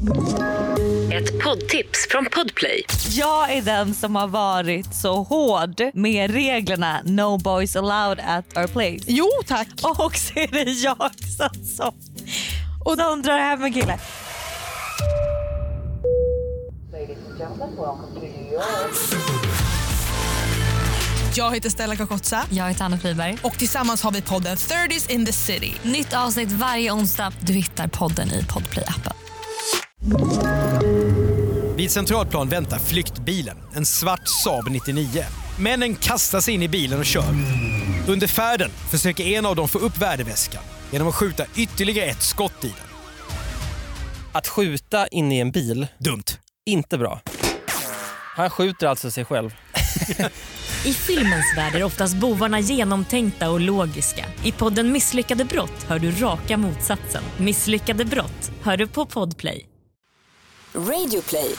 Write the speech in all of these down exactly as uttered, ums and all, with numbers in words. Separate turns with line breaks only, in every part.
Ett poddtips från Podplay.
Jag är den som har varit så hård med reglerna No boys allowed at our place.
Jo, tack.
Och så är det jag som, som, och de drar hem en kille.
Jag heter Stella Kakotsa.
Jag heter Anna Friberg.
Och tillsammans har vi podden thirties in the city.
Nytt avsnitt varje onsdag. Du hittar podden i Podplay-appen.
Vid Centralplan väntar flyktbilen, en svart Saab nittionio. Männen kastar sig in i bilen och kör. Under färden försöker en av dem få upp värdeväskan genom att skjuta ytterligare ett skott i den.
Att skjuta in i en bil,
dumt.
Inte bra. Han skjuter alltså sig själv.
I filmens värld är oftast bovarna genomtänkta och logiska. I podden Misslyckade brott hör du raka motsatsen. Misslyckade brott hör du på Podplay.
Radioplay.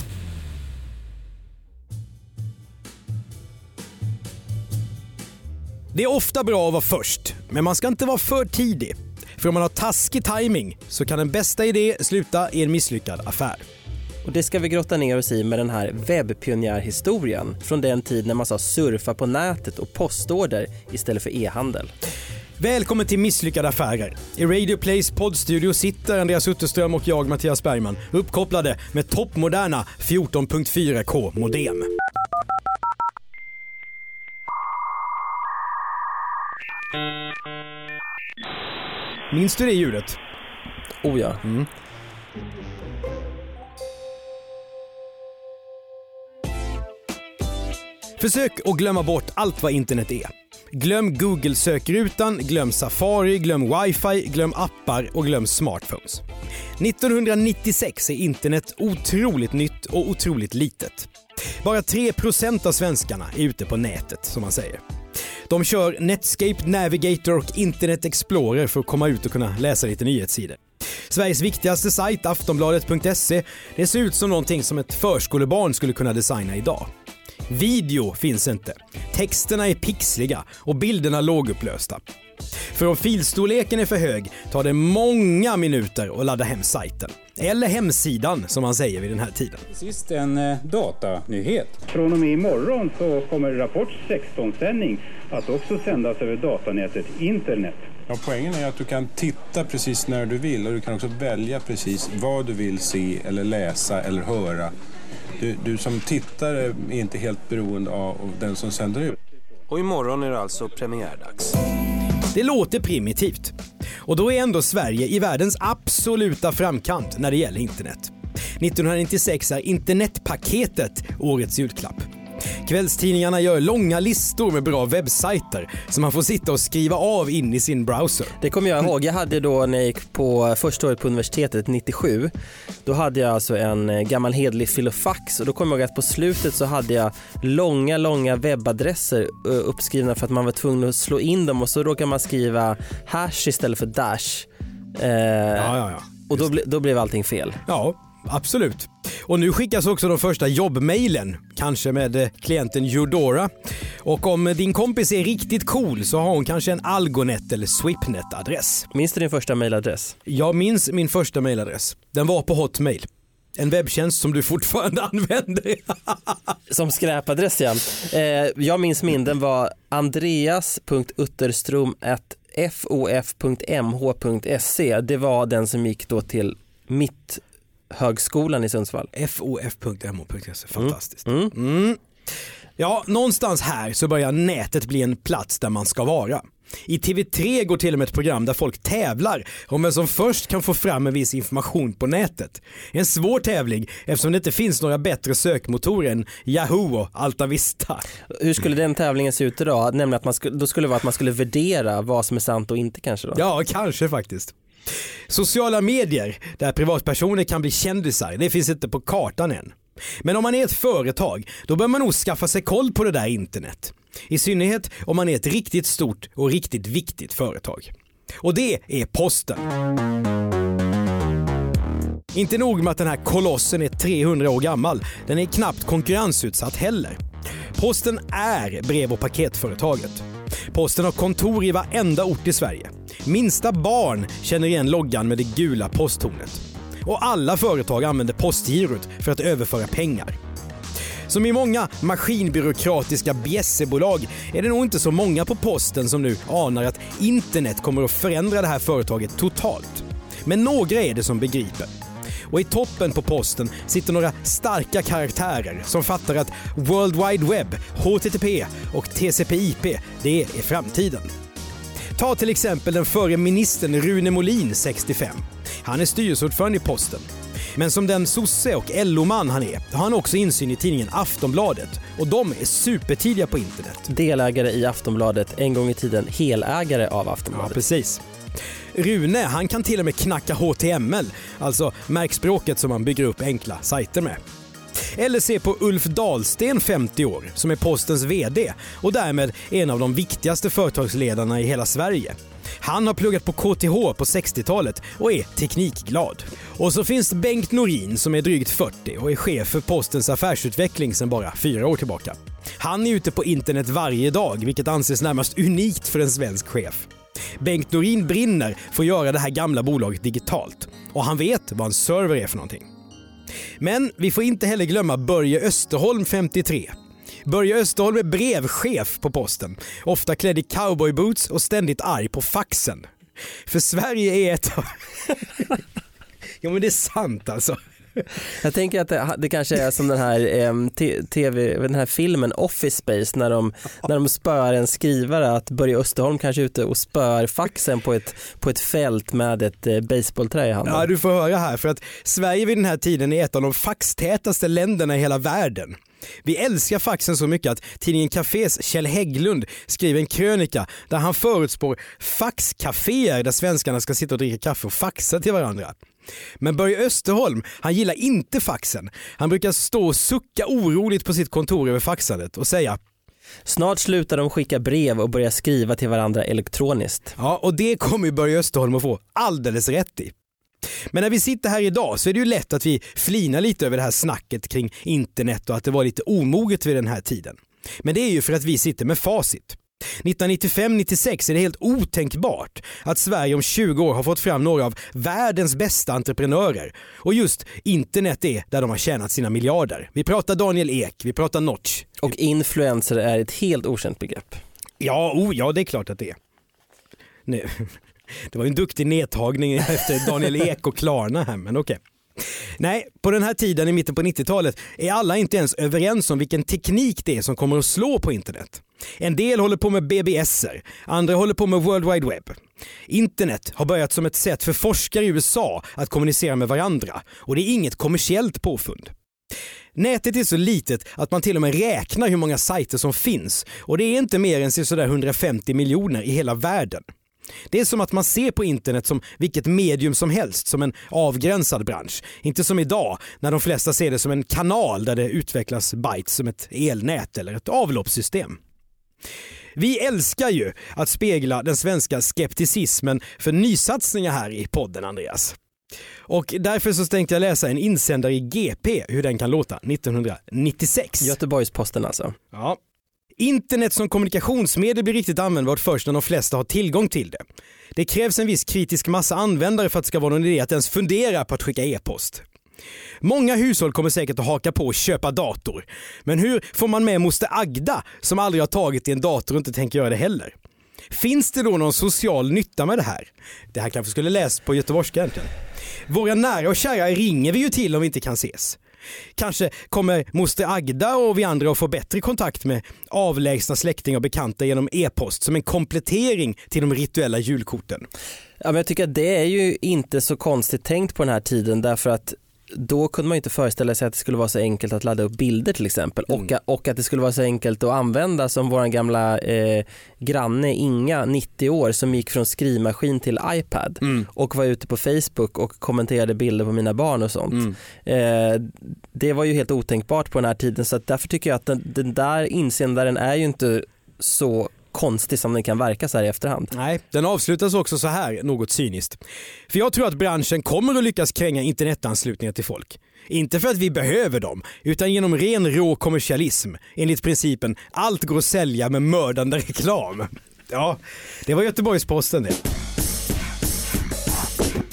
Det är ofta bra att vara först, men man ska inte vara för tidig. För om man har taskig timing så kan den bästa idé sluta i en misslyckad affär.
Och det ska vi grotta ner oss i med den här webbpionjärhistorien från den tid när man sa surfa på nätet och postorder istället för e-handel.
Välkommen till Misslyckade affärer. I Radio Plays poddstudio sitter Andreas Utterström och jag, Mattias Bergman, uppkopplade med toppmoderna fjorton punkt fyra K modem. Minns du det ljudet?
Oh ja.
Mm. Försök att glömma bort allt vad internet är. Glöm Google-sökrutan, glöm Safari, glöm Wi-Fi, glöm appar och glöm smartphones. nittonhundranittiosex är internet otroligt nytt och otroligt litet. Bara tre procent av svenskarna är ute på nätet, som man säger. De kör Netscape, Navigator och Internet Explorer för att komma ut och kunna läsa lite nyhetssidor. Sveriges viktigaste sajt, aftonbladet punkt se, det ser ut som någonting som ett förskolebarn skulle kunna designa idag. Video finns inte. Texterna är pixliga och bilderna lågupplösta. För om filstorleken är för hög tar det många minuter att ladda hem sajten. Eller hemsidan, som man säger vid den här tiden.
Sist en eh, datanyhet.
Från och med imorgon så kommer Rapport sexton-sändning att också sändas över datanätet internet.
Ja, poängen är att du kan titta precis när du vill och du kan också välja precis vad du vill se eller läsa eller höra. Du, du som tittare är inte helt beroende av den som sänder ut.
Och imorgon är det alltså premiärdags.
Det låter primitivt. Och då är ändå Sverige i världens absoluta framkant när det gäller internet. nittonhundranittiosex är internetpaketet årets julklapp. Kvällstidningarna gör långa listor med bra webbsajter som man får sitta och skriva av in i sin browser.
Det kommer jag ihåg. Jag hade då när jag gick på första året på universitetet nittiosju. Då hade jag alltså en gammal hedlig filofax och då kommer jag ihåg att på slutet så hade jag långa, långa webbadresser uppskrivna för att man var tvungen att slå in dem och så råkar man skriva hash istället för dash. Eh,
ja, ja, ja.
Och då, ble, då blev allting fel.
Ja, absolut. Och nu skickas också de första jobbmailen, kanske med klienten Eudora. Och om din kompis är riktigt cool så har hon kanske en Algonet eller Swipnet-adress.
Minns du din första mailadress?
Jag minns min första mailadress. Den var på Hotmail. En webbtjänst som du fortfarande använder.
Som skräpadress, ja. Eh, jag minns min, den var andreas punkt utterström at fof punkt m h punkt se. Det var den som gick då till mitt högskolan i Sundsvall.
fof punkt m h punkt se, fantastiskt. Mm. Mm. Ja, någonstans här så börjar nätet bli en plats där man ska vara. I T V tre går till och med ett program där folk tävlar om vem som först kan få fram en viss information på nätet. En svår tävling eftersom det inte finns några bättre sökmotorer än Yahoo och Alta Vista.
Hur skulle den tävlingen se ut idag? Nämligen att man skulle, då skulle det vara att man skulle värdera vad som är sant och inte kanske då?
Ja, kanske faktiskt. Sociala medier där privatpersoner kan bli kändisar, det finns inte på kartan än. Men om man är ett företag, då bör man nog skaffa sig koll på det där internet. I synnerhet om man är ett riktigt stort och riktigt viktigt företag. Och det är Posten. Inte nog med att den här kolossen är trehundra år gammal, den är knappt konkurrensutsatt heller. Posten är brev- och paketföretaget. Posten har kontor i varenda ort i Sverige. Minsta barn känner igen loggan med det gula posttornet. Och alla företag använder postgirot för att överföra pengar. Som i många maskinbyråkratiska bjässebolag är det nog inte så många på posten som nu anar att internet kommer att förändra det här företaget totalt. Men några är det som begriper. Och i toppen på posten sitter några starka karaktärer som fattar att World Wide Web, H T T P och T C P I P, det är framtiden. Ta till exempel den förre ministern Rune Molin, sextiofem. Han är styrelseordförande i posten. Men som den sosse och L O-man han är har han också insyn i tidningen Aftonbladet. Och de är supertidiga på internet.
Delägare i Aftonbladet, en gång i tiden helägare av Aftonbladet.
Ja, precis. Rune, han kan till och med knacka H T M L, alltså märkspråket som man bygger upp enkla sajter med. Eller se på Ulf Dahlsten, femtio år, som är postens vd och därmed en av de viktigaste företagsledarna i hela Sverige. Han har pluggat på K T H på sextiotalet och är teknikglad. Och så finns det Bengt Norin som är drygt fyrtio och är chef för postens affärsutveckling sedan bara fyra år tillbaka. Han är ute på internet varje dag, vilket anses närmast unikt för en svensk chef. Bengt Norin brinner för att göra det här gamla bolaget digitalt och han vet vad en server är för någonting. Men vi får inte heller glömma Börje Österholm, femtiotre. Börje Österholm är brevchef på posten, ofta klädd i cowboyboots och ständigt arg på faxen. För Sverige är ett... ja men det är sant alltså.
Jag tänker att det, det kanske är som den här eh, tv, den här filmen Office Space när de, när de spör en skrivare, att Börje Österholm kanske är ute och spör faxen på ett, på ett fält med ett eh, baseballträ i handen.
Ja, du får höra här, för att Sverige vid den här tiden är ett av de faxtätaste länderna i hela världen. Vi älskar faxen så mycket att tidningen Cafés Kjell Hägglund skriver en krönika där han förutspår faxcaféer där svenskarna ska sitta och dricka kaffe och faxa till varandra. Men Börje Österholm, han gillar inte faxen. Han brukar stå och sucka oroligt på sitt kontor över faxandet och säga:
snart slutar de skicka brev och börja skriva till varandra elektroniskt.
Ja, och det kommer ju Börje Österholm att få alldeles rätt i. Men när vi sitter här idag så är det ju lätt att vi flinar lite över det här snacket kring internet och att det var lite omoget vid den här tiden. Men det är ju för att vi sitter med facit. nittonhundranittiofem nittiosex är det helt otänkbart att Sverige om tjugo år har fått fram några av världens bästa entreprenörer. Och just internet är där de har tjänat sina miljarder. Vi pratar Daniel Ek, vi pratar Notch.
Och influencer är ett helt okänt begrepp.
Ja, oh, ja det är klart att det är. Nej. Det var en duktig nedtagning efter Daniel Ek och Klarna här, men okej. Nej, på den här tiden i mitten på nittiotalet är alla inte ens överens om vilken teknik det är som kommer att slå på internet. En del håller på med B B S-er, andra håller på med World Wide Web. Internet har börjat som ett sätt för forskare i U S A att kommunicera med varandra och det är inget kommersiellt påfund. Nätet är så litet att man till och med räknar hur många sajter som finns och det är inte mer än sådär hundrafemtio miljoner i hela världen. Det är som att man ser på internet som vilket medium som helst, som en avgränsad bransch. Inte som idag när de flesta ser det som en kanal där det utvecklas bytes som ett elnät eller ett avloppssystem. Vi älskar ju att spegla den svenska skepticismen för nysatsningar här i podden, Andreas. Och därför så tänkte jag läsa en insändare i G P hur den kan låta nittonhundranittiosex.
Göteborgs-Posten alltså.
Ja. Internet som kommunikationsmedel blir riktigt användbart först när de flesta har tillgång till det. Det krävs en viss kritisk massa användare för att det ska vara någon idé att ens fundera på att skicka e-post. Många hushåll kommer säkert att haka på och köpa dator. Men hur får man med moster Agda som aldrig har tagit i en dator och inte tänker göra det heller? Finns det då någon social nytta med det här? Det här kanske skulle läst på göteborgska egentligen. Våra nära och kära ringer vi ju till om vi inte kan ses. Kanske kommer moster Agda och vi andra att få bättre kontakt med avlägsna släktingar och bekanta genom e-post som en komplettering till de rituella julkorten.
Ja, men jag tycker att det är ju inte så konstigt tänkt på den här tiden, därför att då kunde man inte föreställa sig att det skulle vara så enkelt att ladda upp bilder till exempel. Mm. Och, och att det skulle vara så enkelt att använda som vår gamla eh, granne Inga, nittio år, som gick från skrivmaskin till iPad mm. och var ute på Facebook och kommenterade bilder på mina barn och sånt. Mm. Eh, det var ju helt otänkbart på den här tiden, så att därför tycker jag att den, den där insändaren är ju inte så konstig som den kan verka så här i efterhand.
Nej, den avslutas också så här, något cyniskt. För jag tror att branschen kommer att lyckas kränga internetanslutningar till folk. Inte för att vi behöver dem, utan genom ren rå kommersialism. Enligt principen, allt går att sälja med mördande reklam. Ja, det var Göteborgs-Posten det.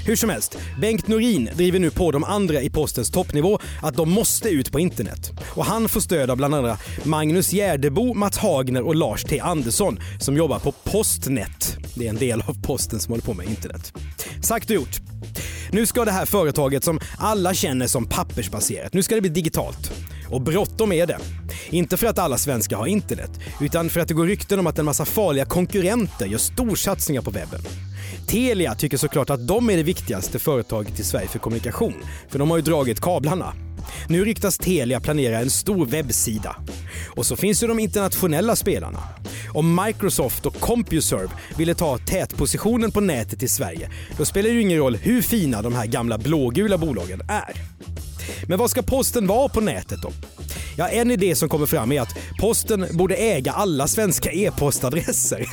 Hur som helst, Bengt Norin driver nu på de andra i postens toppnivå att de måste ut på internet. Och han får stöd av bland andra Magnus Gärdebo, Mats Hagner och Lars T. Andersson som jobbar på Postnet. Det är en del av posten som håller på med internet. Sagt och gjort. Nu ska det här företaget som alla känner som pappersbaserat, nu ska det bli digitalt. Och bråttom är det. Inte för att alla svenskar har internet, utan för att det går rykten om att en massa farliga konkurrenter gör storsatsningar på webben. Telia tycker såklart att de är det viktigaste företaget i Sverige för kommunikation, för de har ju dragit kablarna. Nu ryktas Telia planera en stor webbsida. Och så finns ju de internationella spelarna. Om Microsoft och CompuServe ville ta tätpositionen på nätet i Sverige, då spelar det ju ingen roll hur fina de här gamla blågula bolagen är. Men vad ska posten vara på nätet då? Ja, en idé som kommer fram är att posten borde äga alla svenska e-postadresser.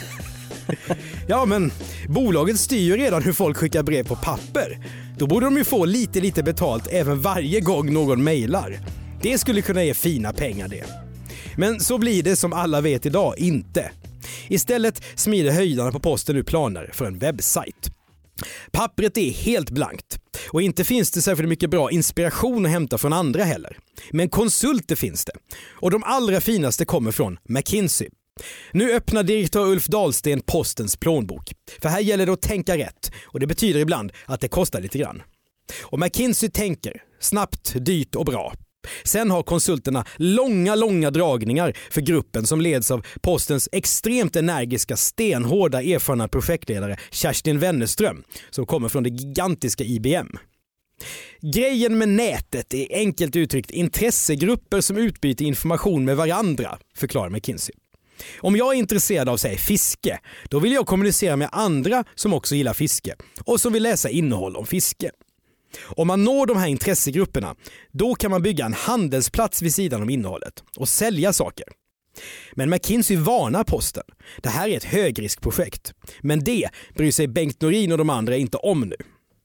Ja, men bolaget styr ju redan hur folk skickar brev på papper. Då borde de ju få lite lite betalt även varje gång någon mejlar. Det skulle kunna ge fina pengar det. Men så blir det som alla vet idag inte. Istället smider höjdarna på posten nu planer för en webbsajt. Pappret är helt blankt och inte finns det särskilt mycket bra inspiration att hämta från andra heller. Men konsulter finns det och de allra finaste kommer från McKinsey. Nu öppnar direktör Ulf Dahlsten postens plånbok. För här gäller det att tänka rätt och det betyder ibland att det kostar lite grann. Och McKinsey tänker snabbt, dyrt och bra. Sen har konsulterna långa, långa dragningar för gruppen som leds av postens extremt energiska, stenhårda, erfarna projektledare Kerstin Wennerström som kommer från det gigantiska I B M. Grejen med nätet är enkelt uttryckt intressegrupper som utbyter information med varandra, förklarar McKinsey. Om jag är intresserad av säg, fiske, då vill jag kommunicera med andra som också gillar fiske och som vill läsa innehåll om fiske. Om man når de här intressegrupperna, då kan man bygga en handelsplats vid sidan om innehållet och sälja saker. Men McKinsey varnar posten. Det här är ett högriskprojekt. Men det bryr sig Bengt Norin och de andra inte om nu.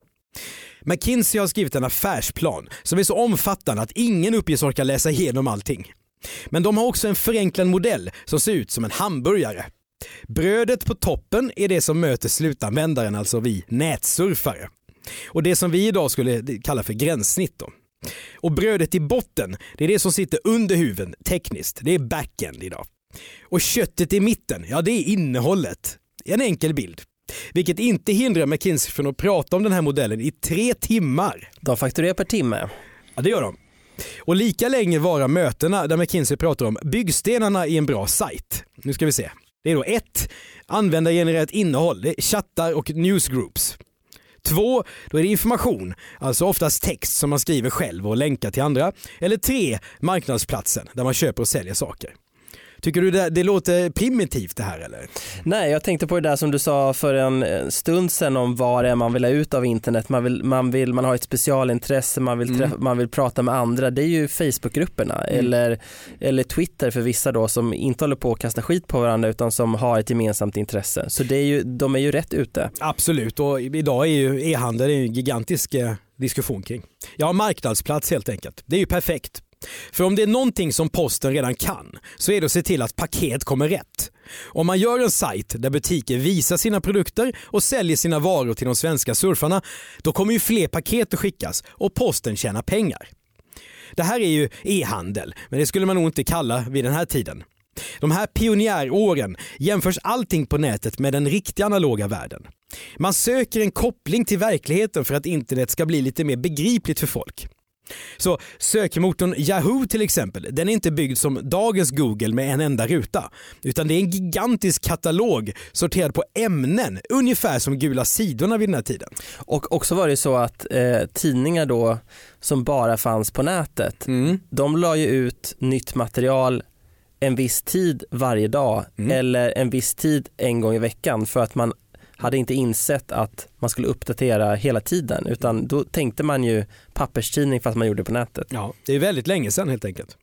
McKinsey har skrivit en affärsplan som är så omfattande att ingen uppges orka läsa igenom allting. Men de har också en förenklad modell som ser ut som en hamburgare. Brödet på toppen är det som möter slutanvändaren, alltså vi nätsurfare. Och det som vi idag skulle kalla för gränssnitt då. Och brödet i botten, det är det som sitter under huven tekniskt. Det är backend idag. Och köttet i mitten, ja det är innehållet. En enkel bild. Vilket inte hindrar McKinsey från att prata om den här modellen i tre timmar.
De fakturerar per timme.
Ja, det gör de. Och lika länge vara mötena där McKinsey pratar om byggstenarna i en bra sajt. Nu ska vi se. Det är då ett, användargenererat innehåll. Det är chattar och newsgroups. Två, då är det information, alltså oftast text som man skriver själv och länkar till andra. Eller tre, marknadsplatsen där man köper och säljer saker. Tycker du det, det låter primitivt det här eller?
Nej, jag tänkte på det där som du sa för en stund sedan om vad det är man vill ha ut av internet. Man vill, man vill, man har ett specialintresse, man vill, träffa, mm. man vill prata med andra. Det är ju Facebookgrupperna mm. eller, eller Twitter för vissa då som inte håller på att kasta skit på varandra utan som har ett gemensamt intresse. Så det är ju, de är ju rätt ute. Absolut, och idag är ju e-handel en gigantisk eh, diskussion kring. Ja, marknadsplats helt enkelt. Det är ju perfekt. För om det är någonting som posten redan kan så är det att se till att paket kommer rätt. Om man gör en sajt där butiker visar sina produkter och säljer sina varor till de svenska surfarna, då kommer ju fler paket att skickas och posten tjänar pengar. Det här är ju e-handel, men det skulle man nog inte kalla vid den här tiden. De här pionjäråren jämförs allting på nätet med den riktiga analoga världen. Man söker en koppling till verkligheten för att internet ska bli lite mer begripligt för folk. Så sökmotorn Yahoo till exempel, den är inte byggd som dagens Google med en enda ruta, utan det är en gigantisk katalog sorterad på ämnen, ungefär som gula sidorna vid den här tiden. Och också var det så att eh, tidningar då som bara fanns på nätet, mm. de la ju ut nytt material en viss tid varje dag mm. eller en viss tid en gång i veckan för att man hade inte insett att man skulle uppdatera hela tiden utan då tänkte man ju papperstidning fast man gjorde det på nätet. Ja, det är väldigt länge sedan helt enkelt.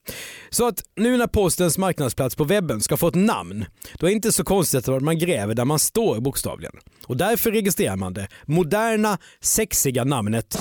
Så att nu när postens marknadsplats på webben ska få ett namn, då är det inte så konstigt att man gräver där man står bokstavligen. Och därför registrerar man det moderna, sexiga namnet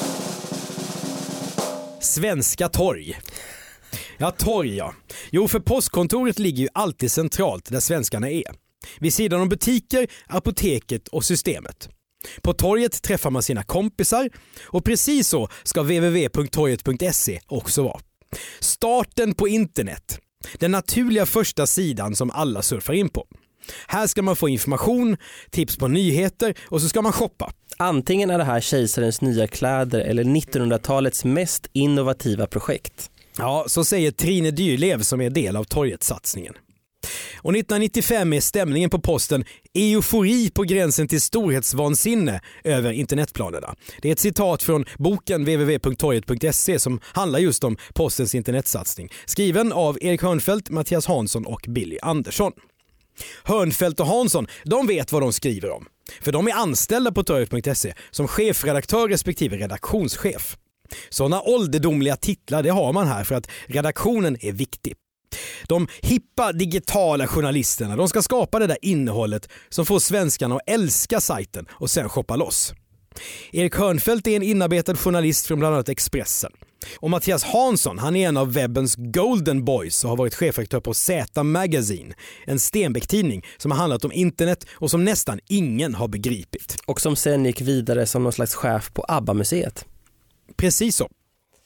Svenska torg. Ja, torg ja. Jo, för postkontoret ligger ju alltid centralt där svenskarna är. Vid sidan om butiker, apoteket och systemet.
På torget träffar man sina kompisar och precis så ska w w w punkt torget punkt se också vara. Starten på internet. Den naturliga första sidan som alla surfar in på. Här ska man få information, tips på nyheter och så ska man shoppa.
Antingen är det här kejsarens nya kläder eller nittonhundratalets mest innovativa projekt.
Ja, så säger Trine Dyrlev som är del av torget-satsningen. Och nittonhundranittiofem är stämningen på posten eufori på gränsen till storhetsvansinne över internetplanerna. Det är ett citat från boken w w w punkt torget punkt se som handlar just om postens internetsatsning. Skriven av Erik Hörnfeldt, Mattias Hansson och Billy Andersson. Hörnfeldt och Hansson, de vet vad de skriver om. För de är anställda på torget punkt se som chefredaktör respektive redaktionschef. Sådana ålderdomliga titlar det har man här för att redaktionen är viktig. De hippa digitala journalisterna, de ska skapa det där innehållet som får svenskarna att älska sajten och sen shoppa loss. Erik Hörnfeldt är en inarbetad journalist från bland annat Expressen. Och Mattias Hansson, han är en av webbens golden boys och har varit chefredaktör på Z Magazine, en Stenbeck-tidning som har handlat om internet och som nästan ingen har begripit.
Och som sen gick vidare som någon slags chef på ABBA-museet.
Precis så.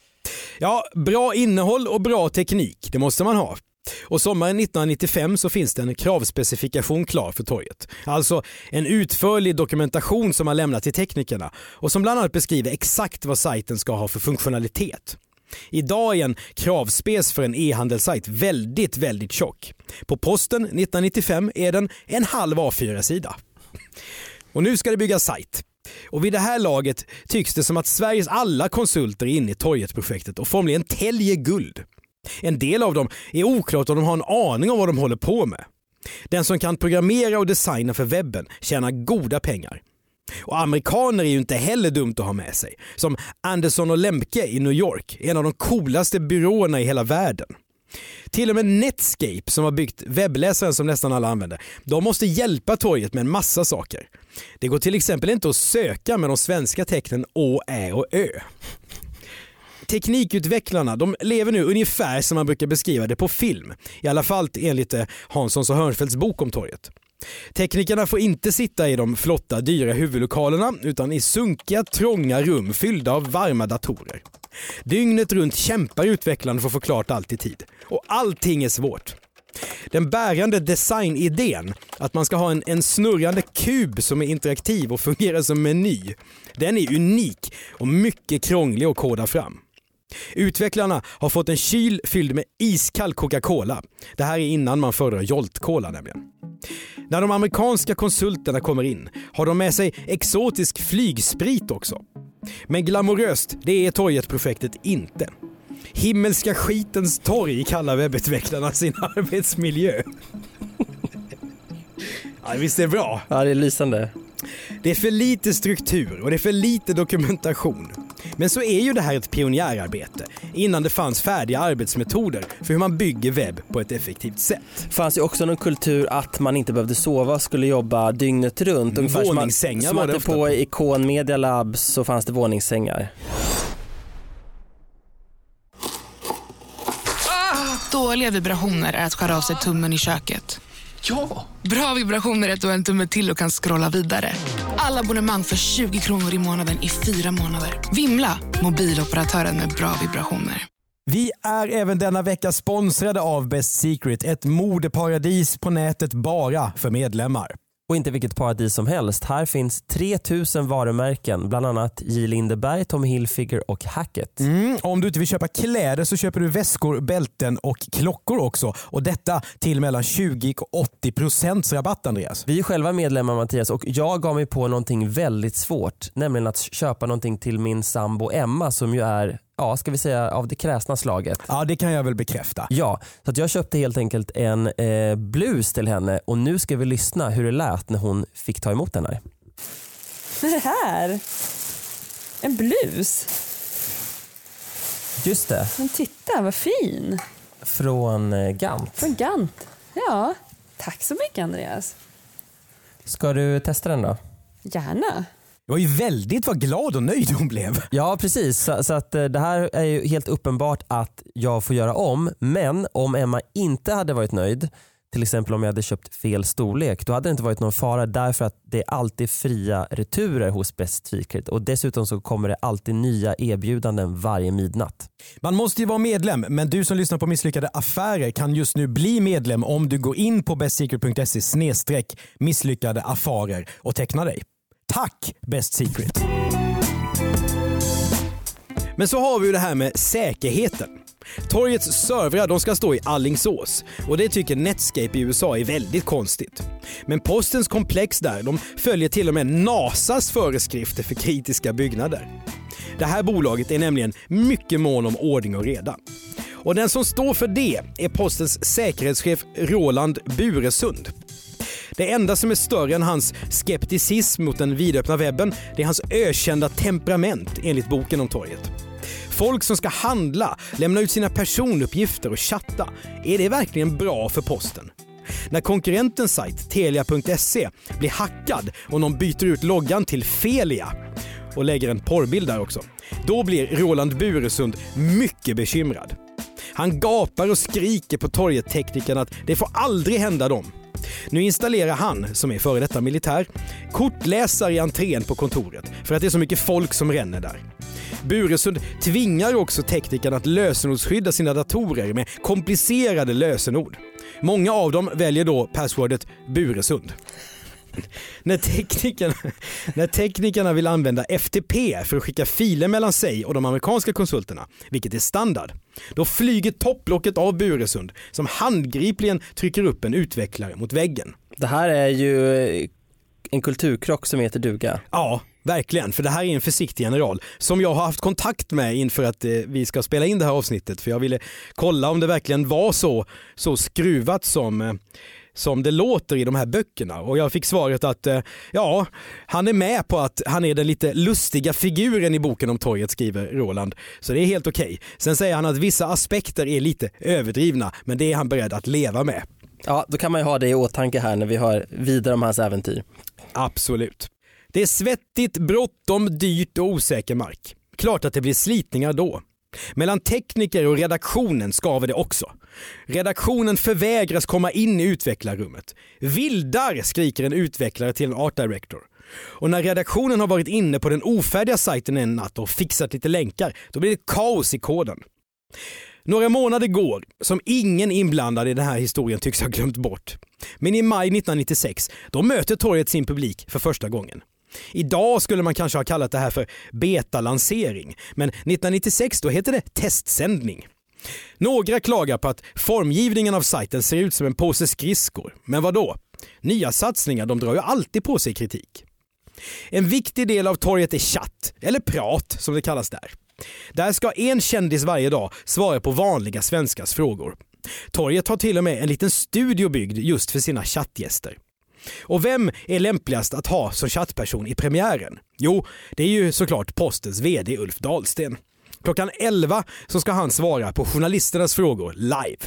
Ja, bra innehåll och bra teknik, det måste man ha. Och sommaren nittonhundranittiofem så finns det en kravspecifikation klar för torget. Alltså en utförlig dokumentation som har lämnat till teknikerna och som bland annat beskriver exakt vad sajten ska ha för funktionalitet. Idag är en kravspec för en e-handelssajt väldigt, väldigt tjock. På posten nittonhundranittiofem är den en halv A fyra-sida. Och nu ska det byggas sajt. Och vid det här laget tycks det som att Sveriges alla konsulter är inne i torgetprojektet och formligen täljer guld. En del av dem är oklart om de har en aning om vad de håller på med. Den som kan programmera och designa för webben tjänar goda pengar. Och amerikaner är ju inte heller dumt att ha med sig. Som Anderson och Lemke i New York, en av de coolaste byråerna i hela världen. Till och med Netscape som har byggt webbläsaren som nästan alla använder, de måste hjälpa torget med en massa saker. Det går till exempel inte att söka med de svenska tecknen Å, Ä och Ö. Teknikutvecklarna, de lever nu ungefär som man brukar beskriva det på film. I alla fall enligt Hanssons och Hörnfeldts bok om torget. Teknikerna får inte sitta i de flotta, dyra huvudlokalerna utan i sunkiga, trånga rum fyllda av varma datorer. Dygnet runt kämpar utvecklarna för att få klart allt i tid. Och allting är svårt. Den bärande designidén, att man ska ha en, en snurrande kub som är interaktiv och fungerar som meny, den är unik och mycket krånglig att koda fram. Utvecklarna har fått en kyl fylld med iskall Coca-Cola. Det här är innan man föredrar Jolt-Cola nämligen. När de amerikanska konsulterna kommer in har de med sig exotisk flygsprit också. Men glamoröst, det är torgetprojektet inte. Himmelska skitens torg kallar webbutvecklarna sin arbetsmiljö. Ja, visst är det bra?
Ja, det är lysande.
Det är för lite struktur och det är för lite dokumentation. Men så är ju det här ett pionjärarbete innan det fanns färdiga arbetsmetoder för hur man bygger webb på ett effektivt sätt.
Det fanns ju också någon kultur att man inte behövde sova, skulle jobba dygnet runt.
Mm, våningssängar
som
var
att
det
det
ofta
på
på.
Icon Media Lab så fanns det våningssängar.
Ah, dåliga vibrationer är att skära av sig tummen i köket.
Ja!
Bra vibrationer är att du har en tumme till och kan scrolla vidare. Alla abonnemang för tjugo kronor i månaden i fyra månader. Vimla, mobiloperatören med bra vibrationer.
Vi är även denna vecka sponsrade av Best Secret, ett modeparadis på nätet bara för medlemmar.
Och inte vilket paradis som helst. Här finns tre tusen varumärken, bland annat J. Lindeberg, Tommy Hilfiger och Hackett.
Mm, om du inte vill köpa kläder så köper du väskor, bälten och klockor också. Och detta till mellan tjugo och åttio procent rabatt, Andreas.
Vi är själva medlemmar, Mattias, och jag gav mig på någonting väldigt svårt. Nämligen att köpa någonting till min sambo Emma som ju är, ja, ska vi säga, av det kräsna slaget.
Ja, det kan jag väl bekräfta.
Ja, så att jag köpte helt enkelt en eh, blus till henne och nu ska vi lyssna hur det lät när hon fick ta emot den här.
Vad är det här? En blus?
Just det.
Men titta, vad fin.
Från eh, Gant.
Från Gant. Ja, tack så mycket, Andreas.
Ska du testa den då?
Gärna.
Jag är ju väldigt vad glad och nöjd hon blev.
Ja, precis. Så, så att det här är ju helt uppenbart att jag får göra om. Men om Emma inte hade varit nöjd, till exempel om jag hade köpt fel storlek, då hade det inte varit någon fara därför att det är alltid fria returer hos Best Secret och dessutom så kommer det alltid nya erbjudanden varje midnatt.
Man måste ju vara medlem, men du som lyssnar på Misslyckade affärer kan just nu bli medlem om du går in på bestsecret punkt se snedstreck misslyckade affärer och tecknar dig. Tack Best Secret! Men så har vi ju det här med säkerheten. Torgets servrar de ska stå i Alingsås och det tycker Netscape i U S A är väldigt konstigt. Men postens komplex där de följer till och med NASAs föreskrifter för kritiska byggnader. Det här bolaget är nämligen mycket mån om ordning och reda. Och den som står för det är postens säkerhetschef Roland Buresund. Det enda som är större än hans skepticism mot den vidöppna webben det är hans ökända temperament enligt boken om torget. Folk som ska handla, lämna ut sina personuppgifter och chatta, är det verkligen bra för posten? När konkurrentens sajt telia punkt se blir hackad och någon byter ut loggan till Felia och lägger en porrbild där också, då blir Roland Buresund mycket bekymrad. Han gapar och skriker på torgetteknikerna att det får aldrig hända dem. Nu installerar han, som är före detta militär, kortläsare i entrén på kontoret för att det är så mycket folk som ränner där. Buresund tvingar också teknikerna att lösenordsskydda sina datorer med komplicerade lösenord. Många av dem väljer då passwordet Buresund. När teknikerna, när teknikerna vill använda F T P för att skicka filer mellan sig och de amerikanska konsulterna, vilket är standard, då flyger topplocket av Buresund som handgripligen trycker upp en utvecklare mot väggen.
Det här är ju en kulturkrock som heter duga.
Ja, verkligen. För det här är en försiktig general som jag har haft kontakt med inför att eh, vi ska spela in det här avsnittet. För jag ville kolla om det verkligen var så, så skruvat som... Eh, som det låter i de här böckerna och jag fick svaret att ja, han är med på att han är den lite lustiga figuren i boken om torget, skriver Roland, så det är helt okej. Sen säger han att vissa aspekter är lite överdrivna, men det är han beredd att leva med.
Ja, då kan man ju ha det i åtanke här när vi hör vidare om hans äventyr.
Absolut. Det är svettigt, bråttom, dyrt och osäker mark. Klart att det blir slitningar då. Mellan tekniker och redaktionen skaver det också. Redaktionen förvägras komma in i utvecklarrummet. Vildar, skriker en utvecklare till en art director. Och när redaktionen har varit inne på den ofärdiga sajten en natt och fixat lite länkar, då blir det kaos i koden. Några månader går som ingen inblandad i den här historien tycks ha glömt bort. Men i maj nittonhundranittiosex, då möter torget sin publik för första gången. Idag skulle man kanske ha kallat det här för betalansering, men nittonhundranittiosex då heter det testsändning. Några klagar på att formgivningen av sajten ser ut som en påse skridskor. Men vad då? Nya satsningar, de drar ju alltid på sig kritik. En viktig del av torget är chatt, eller prat som det kallas där. Där ska en kändis varje dag svara på vanliga svenskars frågor. Torget har till och med en liten studio byggd just för sina chattgäster. Och vem är lämpligast att ha som chattperson i premiären? Jo, det är ju såklart postens vd Ulf Dahlsten. Klockan elva så ska han svara på journalisternas frågor live.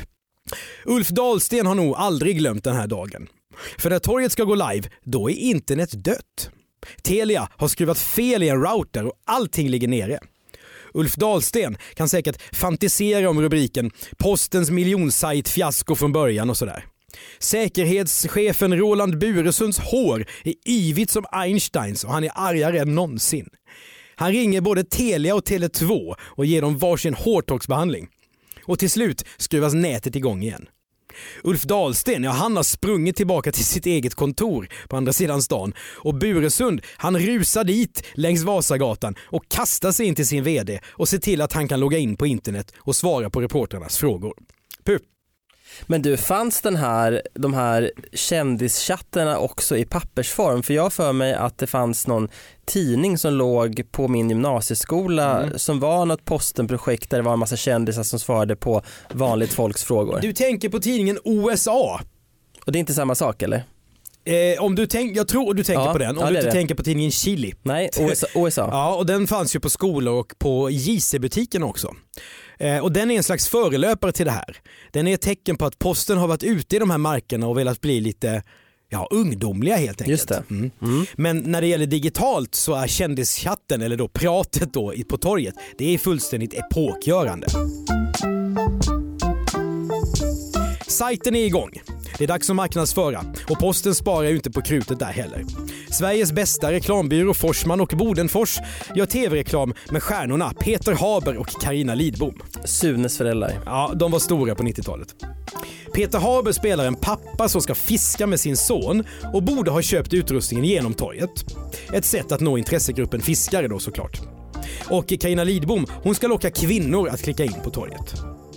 Ulf Dahlsten har nog aldrig glömt den här dagen. För när torget ska gå live, då är internet dött. Telia har skruvat fel i en router och allting ligger nere. Ulf Dahlsten kan säkert fantisera om rubriken Postens miljonsajt fiasko från början och sådär. Säkerhetschefen Roland Buresunds hår är yvigt som Einsteins och han är argare än någonsin. Han ringer både Telia och Tele två och ger dem varsin hårtocksbehandling. Och till slut skruvas nätet igång igen. Ulf Dahlsten, ja, han har sprungit tillbaka till sitt eget kontor på andra sidan stan och Buresund, han rusar dit längs Vasagatan och kastar sig in till sin vd och ser till att han kan logga in på internet och svara på reporternas frågor. Puh.
Men du, fanns den här, de här kändischatterna också i pappersform? För jag för mig att det fanns någon tidning som låg på min gymnasieskola mm. som var något postenprojekt där det var en massa kändisar som svarade på vanligt folks frågor.
Du tänker på tidningen O S A.
Och det är inte samma sak, eller?
Eh, om du tänk, jag tror du tänker
ja,
på den. Om
ja,
du inte
det.
tänker på tidningen Chili.
Nej, O S A. O S A.
Ja, och den fanns ju på skolor och på J C-butiken också. Eh, och den är en slags förelöpare till det här. Den är ett tecken på att posten har varit ute i de här markerna och velat bli lite ja, ungdomliga helt enkelt.
Just det.
Mm.
Mm.
Men när det gäller digitalt så är kändischatten, eller då pratet då på torget, det är fullständigt epokgörande. Sajten är igång. Det är dags att marknadsföra och Posten sparar ju inte på krutet där heller. Sveriges bästa reklambyrå Forsman och Bodenfors gör tv-reklam med stjärnorna Peter Haber och Carina Lidbom.
Sunes föräldrar.
Ja, de var stora på nittiotalet. Peter Haber spelar en pappa som ska fiska med sin son och borde ha köpt utrustningen genom torget. Ett sätt att nå intressegruppen fiskare då såklart. Och Carina Lidbom, hon ska locka kvinnor att klicka in på torget.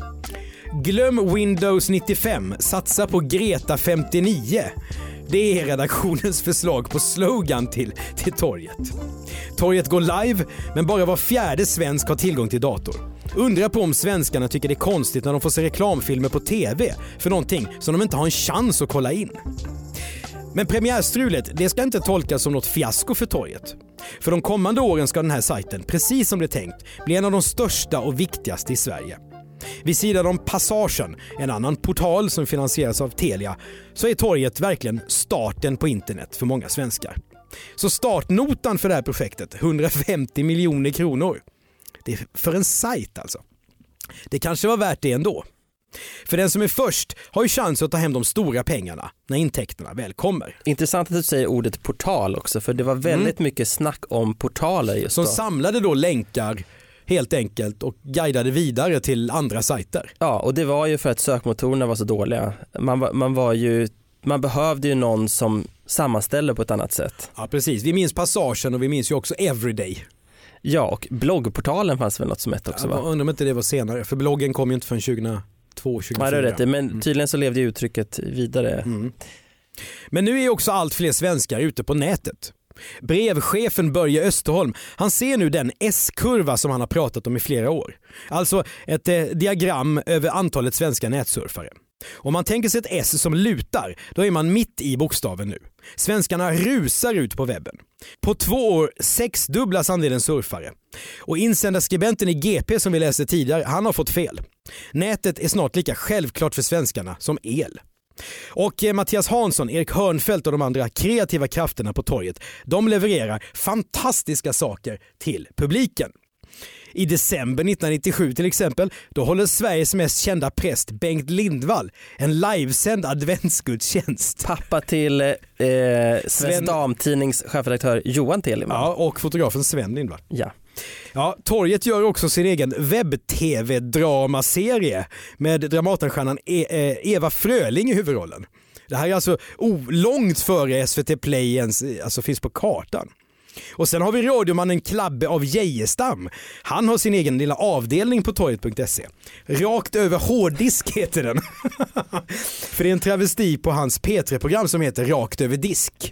Glöm Windows nittiofem, satsa på Greta femtionio. Det är redaktionens förslag på slogan till, till torget. Torget går live, men bara var fjärde svensk har tillgång till dator. Undrar på om svenskarna tycker det är konstigt när de får se reklamfilmer på tv för någonting som de inte har en chans att kolla in. Men premiärstrulet, det ska inte tolkas som något fiasko för torget. För de kommande åren ska den här sajten, precis som det är tänkt, bli en av de största och viktigaste i Sverige. Vid sidan om Passagen, en annan portal som finansieras av Telia, så är torget verkligen starten på internet för många svenskar. Så startnotan för det här projektet, hundrafemtio miljoner kronor. Det är för en sajt alltså. Det kanske var värt det ändå. För den som är först har ju chans att ta hem de stora pengarna när intäkterna väl kommer.
Intressant att du säger ordet portal också, för det var väldigt mm. mycket snack om portaler just
som
då.
samlade då länkar helt enkelt och guidade vidare till andra sajter.
Ja, och det var ju för att sökmotorerna var så dåliga. Man, man, var ju, man behövde ju någon som sammanställer på ett annat sätt.
Ja, precis. Vi minns Passagen och vi minns ju också Everyday.
Ja, och bloggportalen fanns väl något som hette också,
ja,
va?
Jag undrar om inte det var senare, för bloggen kom ju inte förrän tjugohundratvå tjugofyra.
Nej, det är rätt, men tydligen så levde ju uttrycket vidare.
Mm. Men nu är också allt fler svenskar ute på nätet. Brevchefen Börje Österholm, han ser nu den S-kurva som han har pratat om i flera år. Alltså ett eh, diagram över antalet svenska nätsurfare. Om man tänker sig ett S som lutar, då är man mitt i bokstaven nu. Svenskarna rusar ut på webben. På två år sexdubblas andelen surfare. Och insändarskribenten i G P som vi läste tidigare, han har fått fel. Nätet är snart lika självklart för svenskarna som el. Och Mattias Hansson, Erik Hörnfeldt och de andra kreativa krafterna på torget, de levererar fantastiska saker till publiken. I december nittonhundranittiosju till exempel, då håller Sveriges mest kända präst Bengt Lindvall en livesänd adventsgudstjänst.
Pappa till eh, Svensk Damtidnings chefredaktör Johan Telemann.
Ja, och fotografen Sven Lindvall.
Ja.
Ja, torget gör också sin egen webb-tv-dramaserie med Dramatenstjärnan e- Eva Fröling i huvudrollen. Det här är alltså oh, långt före S V T Play ens, alltså finns på kartan. Och sen har vi radiomannen Klabbe av Geijerstam. Han har sin egen lilla avdelning på torget punkt se. Rakt över hårddisk heter den. För det är en travesti på hans P tre-program som heter Rakt över disk.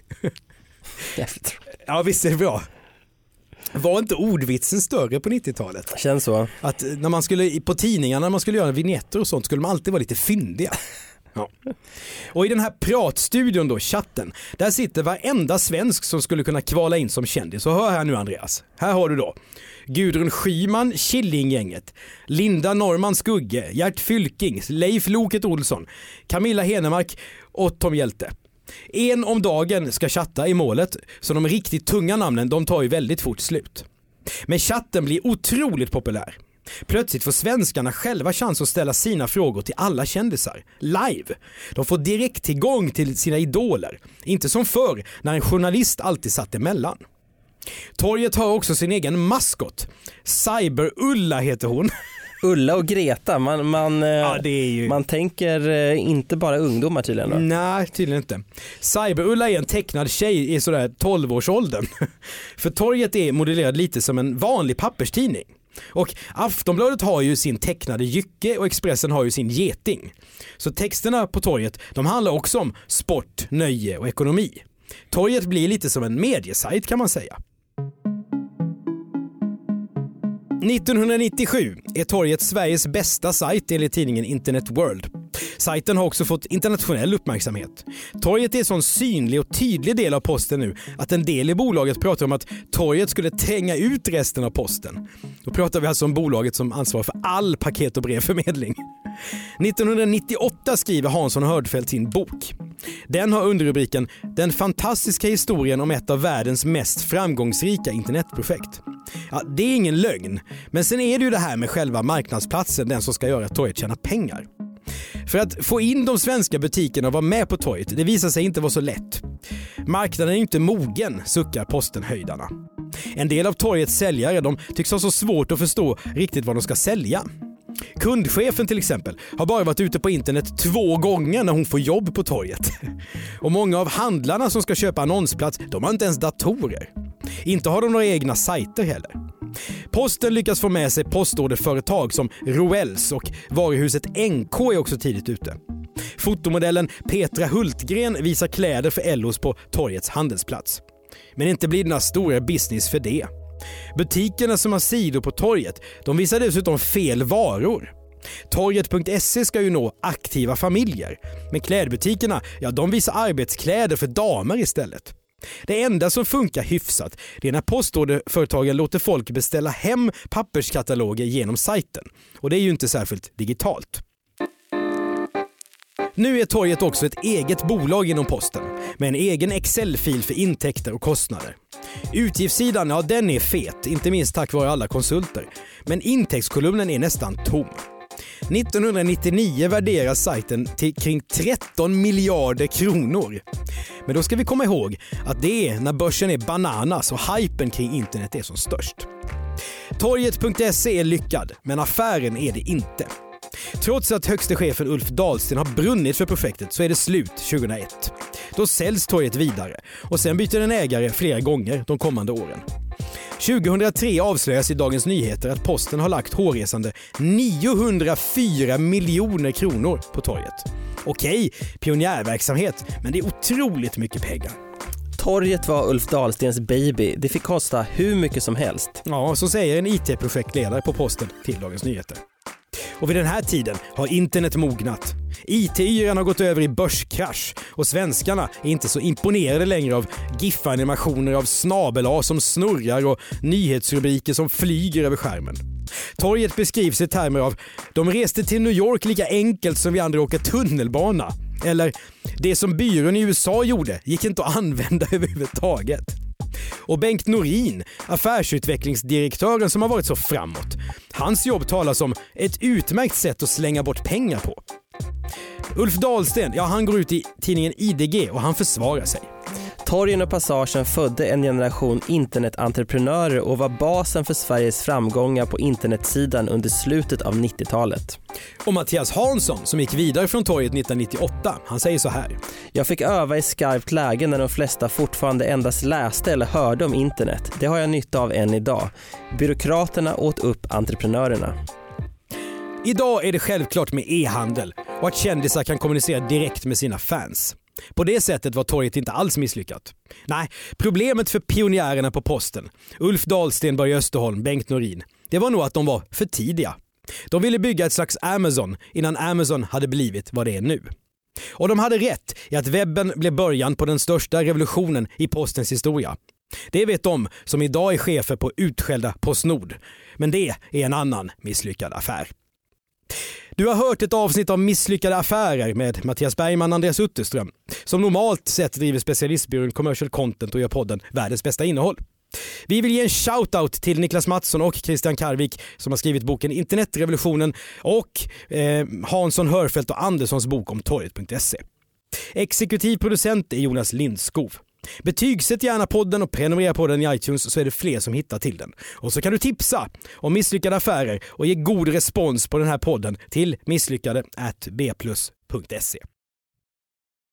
Ja, visst är det bra. Var inte ordvitsen större på nittiotalet?
Känns så.
Att när man skulle på tidningarna, när man skulle göra vignetter och sånt, skulle man alltid vara lite fyndiga. Ja. Och i den här pratstudion då, chatten, där sitter varenda svensk som skulle kunna kvala in som kändis. Så hör här nu Andreas. Här har du då Gudrun Schyman, Killinggänget, Linda Norman Skugge, Gert Fylking, Leif Loket Olsson, Camilla Henemark och Tom Hjälte. En om dagen ska chatta i målet, så de riktigt tunga namnen, de tar ju väldigt fort slut. Men chatten blir otroligt populär. Plötsligt får svenskarna själva chans att ställa sina frågor till alla kändisar live. De får direkt tillgång till sina idoler. Inte som förr när en journalist alltid satt emellan. Torget har också sin egen maskot. Cyber-Ulla heter hon.
Ulla och Greta, man, man,
ja, det är ju...
man tänker inte bara ungdomar tydligen då.
Nej, tydligen inte. Cyber-Ulla är en tecknad tjej i sådär tolv-årsåldern. För torget är modellerad lite som en vanlig papperstidning. Och Aftonbladet har ju sin tecknade Jycke och Expressen har ju sin Geting. Så texterna på torget, de handlar också om sport, nöje och ekonomi. Torget blir lite som en mediesajt kan man säga. nittonhundranittiosju är torget Sveriges bästa sajt enligt tidningen Internet World. Sajten har också fått internationell uppmärksamhet. Torget är en sån synlig och tydlig del av posten nu att en del i bolaget pratar om att torget skulle tränga ut resten av posten. Då pratar vi alltså om bolaget som ansvarar för all paket- och brevförmedling. nittonhundranittioåtta skriver Hansson och Hördfeldt sin bok. Den har underrubriken Den fantastiska historien om ett av världens mest framgångsrika internetprojekt. Ja, det är ingen lögn, men sen är det ju det här med själva marknadsplatsen, den som ska göra att torget tjänar pengar. För att få in de svenska butikerna och vara med på torget, det visar sig inte vara så lätt. Marknaden är inte mogen, suckar Postenhöjdarna. En del av torgets säljare, de tycks ha så svårt att förstå riktigt vad de ska sälja. Kundchefen till exempel har bara varit ute på internet två gånger när hon får jobb på torget. Och många av handlarna som ska köpa annonsplats, de har inte ens datorer. Inte har de några egna sajter heller. Posten lyckas få med sig postorderföretag som Roells och varuhuset N K är också tidigt ute. Fotomodellen Petra Hultgren visar kläder för Ellos på torgets handelsplats. Men inte blir det några stora business för det. Butikerna som har sidor på torget, de visar dessutom fel varor. Torget punkt se ska ju nå aktiva familjer, men klädbutikerna, ja, de visar arbetskläder för damer istället. Det enda som funkar hyfsat, det är när postorderföretagen låter folk beställa hem papperskataloger genom sajten. Och det är ju inte särskilt digitalt. Nu är torget också ett eget bolag inom posten med en egen Excel-fil för intäkter och kostnader. Utgiftssidan, ja, den är fet, inte minst tack vare alla konsulter. Men intäktskolumnen är nästan tom. nittonhundranittionio värderas sajten till kring tretton miljarder kronor. Men då ska vi komma ihåg att det är när börsen är bananas och hypen kring internet är som störst. Torget punkt se är lyckad, men affären är det inte. Trots att högste chefen Ulf Dahlsten har brunnit för projektet så är det slut tjugohundraett. Då säljs torget vidare och sen byter den ägare flera gånger de kommande åren. tjugohundratre avslöjas i Dagens Nyheter att Posten har lagt hårresande niohundrafyra miljoner kronor på torget. Okej, pionjärverksamhet, men det är otroligt mycket pengar.
Torget var Ulf Dahlstens baby. Det fick kosta hur mycket som helst.
Ja, så säger en I T-projektledare på Posten till Dagens Nyheter. Och vid den här tiden har internet mognat. I T-yran har gått över i börskrasch och svenskarna är inte så imponerade längre av GIF-animationer av snabel-A som snurrar och nyhetsrubriker som flyger över skärmen. Torget beskrivs i termer av de reste till New York lika enkelt som vi andra åker tunnelbana. Eller det som byrån i U S A gjorde gick inte att använda överhuvudtaget. Och Bengt Norin, affärsutvecklingsdirektören som har varit så framåt, hans jobb talas om ett utmärkt sätt att slänga bort pengar på. Ulf Dahlsten, ja, han går ut i tidningen I D G och han försvarar sig.
Torgen och Passagen födde en generation internetentreprenörer och var basen för Sveriges framgångar på internetsidan under slutet av nittiotalet.
Och Mattias Hansson, som gick vidare från torget nittonhundranittioåtta, han säger så här.
Jag fick öva i skarpt läge när de flesta fortfarande endast läste eller hörde om internet. Det har jag nytta av än idag. Byråkraterna åt upp entreprenörerna.
Idag är det självklart med e-handel och att kändisar kan kommunicera direkt med sina fans. På det sättet var torget inte alls misslyckat. Nej, problemet för pionjärerna på Posten, Ulf Dahlsten, Börje Österholm, Bengt Norin, det var nog att de var för tidiga. De ville bygga ett slags Amazon innan Amazon hade blivit vad det är nu. Och de hade rätt i att webben blev början på den största revolutionen i Postens historia. Det vet de som idag är chefer på utskällda Postnord. Men det är en annan misslyckad affär. Du har hört ett avsnitt av Misslyckade affärer med Mattias Bergman och Andreas Utterström, som normalt sett driver specialistbyrån Commercial Content och gör podden Världens bästa innehåll. Vi vill ge en shoutout till Niklas Mattsson och Christian Karvik som har skrivit boken Internetrevolutionen och eh, Hansson Hörfeldt och Anderssons bok om torget punkt se. Exekutiv producent är Jonas Lindskov. Betygsätt gärna podden och prenumerera på den i iTunes så är det fler som hittar till den. Och så kan du tipsa om misslyckade affärer och ge god respons på den här podden till misslyckade at b plus punkt se.